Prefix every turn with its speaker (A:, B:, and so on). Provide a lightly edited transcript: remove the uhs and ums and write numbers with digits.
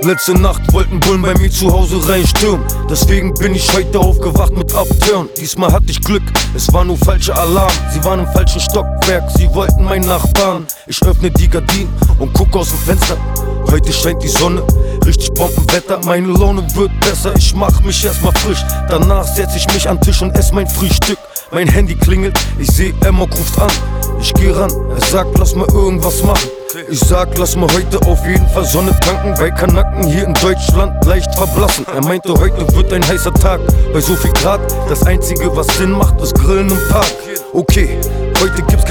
A: Letzte Nacht wollten Bullen bei mir zu Hause reinstürmen. Deswegen bin ich heute aufgewacht mit Upturn. Diesmal hatte ich Glück, es war nur falscher Alarm. Sie waren im falschen Stockwerk, sie wollten meinen Nachbarn. Ich öffne die Gardinen und guck aus dem Fenster. Heute scheint die Sonne, richtig Bombenwetter. Meine Laune wird besser, ich mach mich erstmal frisch. Danach setz ich mich an den Tisch und ess mein Frühstück. Mein Handy klingelt, ich seh, Emma ruft an. Ich geh ran, er sagt, lass mal irgendwas machen. Ich sag, lass mal heute auf jeden Fall Sonne tanken, weil Kanaken hier in Deutschland leicht verblassen. Er meinte, heute wird ein heißer Tag, bei so viel Grad. Das einzige, was Sinn macht, ist Grillen im Park. Okay, heute gibt's kein